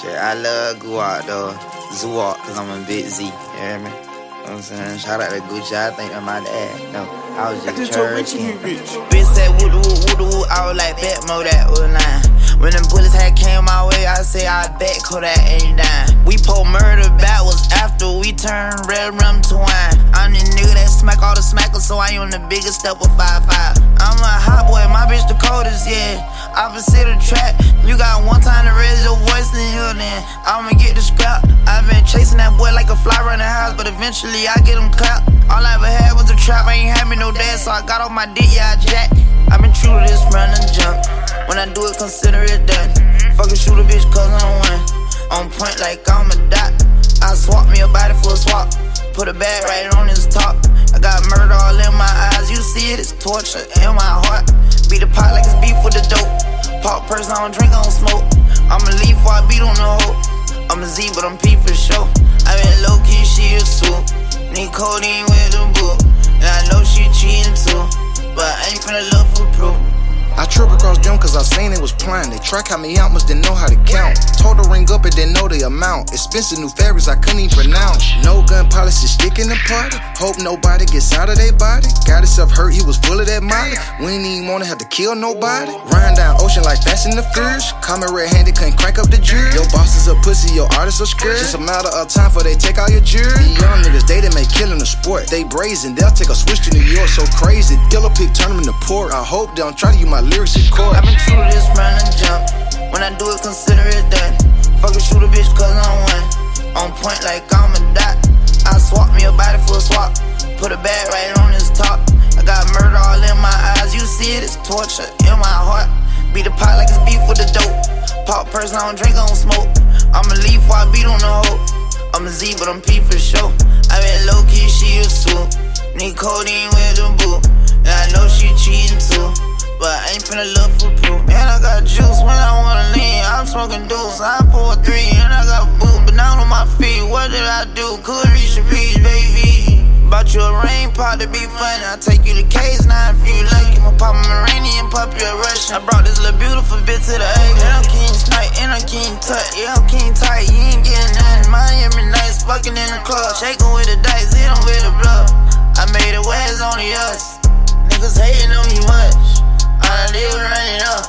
Shit, I love Guap though. Zuwalk, cause I'm a big Z. You hear me? You know what I'm saying? Shout out to Gucci, I think that my dad. No, I was just churching. Bitch said woo woo, I was like bet mo that was lying. When them bullets had came my way, I say I bet Kodak ain't dying. We pull murder backwards after we turn red rum to wine. I'm the nigga that smack all the smackers, so I on the biggest step with 5'5". I'm a hot boy, my bitch the coldest, yeah. Opposite of track, you got one time to raise your voice in here, then I'ma get the scrap. I've been chasing that boy like a fly around the house, but eventually I get him clapped. All I ever had was a trap, I ain't had me no dad, so I got off my dick, yeah, I jack. I've been true to this run and jump. When I do it, consider it done. Fucking shoot a bitch cause I'm one. On point like I'm a dot. I swap me a body for a swap. Put a bag right on his top. I got murder all in my eyes. You see it, it's torture in my heart. Beat the pot like it's beef with the dope. Pop person, I don't drink, I don't smoke. I'ma leave before I beat on the hoe. I'm a Z, but I'm P for sure. I been low key, she a suit. Need codeine with the book. And I know she cheating too, but I ain't finna look for proof. I trip across them cause I seen they was playing. They try count me out, must didn't know how to count. Told her ring up and didn't know the amount. Expensive new fabrics I couldn't even pronounce. No gun policy sticking the party. Hope nobody gets out of their body. Got himself hurt, he was full of that molly. We ain't even wanna have to kill nobody. Riding down ocean like Fast and the Furious. Coming red-handed, couldn't crank up the jury. Your boss is a pussy, your artist are scared. Just a matter of time for they take all your jewelry. The young niggas, they make killing a sport. They brazen, they'll take a switch to New York. So crazy, Dilla pick, turn them into pork. I hope they don't try to use my lyrics in court. I've been true to this run and jump. When I do it, consider it done. Fucking shoot a bitch cause I'm one. On point like I'm a dot. I swap me a body for a swap. Put a bag right on his top. I got murder all in my eyes. You see it, it's torture in my heart. Beat the pot like it's beef with the dope. Pop person, I don't drink, I don't smoke. I'ma leave before I beat on the hoe. I'm a Z, but I'm P for sure. I been low key, she a suit. Need codeine with the boot. And I know she cheating too, but I ain't finna look for proof. And I got juice when I wanna lean. I'm smoking deuce, I pour 3 and I got boot. But now on my feet, what did I do? Could reach the peach, baby. Bought you a rain pot to be funny. I take you to K's now if you lucky. I'ma pop a Iranian, pop you a Russian. I brought this little beautiful bitch to the egg. And I'm king snipe, and I'm king tut. Yeah, I'm king tight, you ain't getting nothing. Miami nights, fucking in the club. Shaking with the dice, hit 'em with the blood. I made it where it's only us. Niggas hating on me much. All I did was run it up.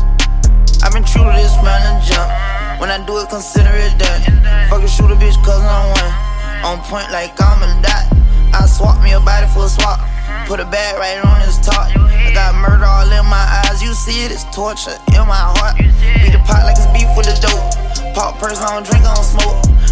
I've been true to this run and jump. When I do it, consider it done. Fucking shoot a bitch cause I'm one. On point like I'm a dot. I swap me a body for a swap. Put a bag right on his top. I got murder all in my eyes. You see it, it's torture in my heart. Beat the pot like it's beef with the dope. Pop person, I don't drink, I don't smoke.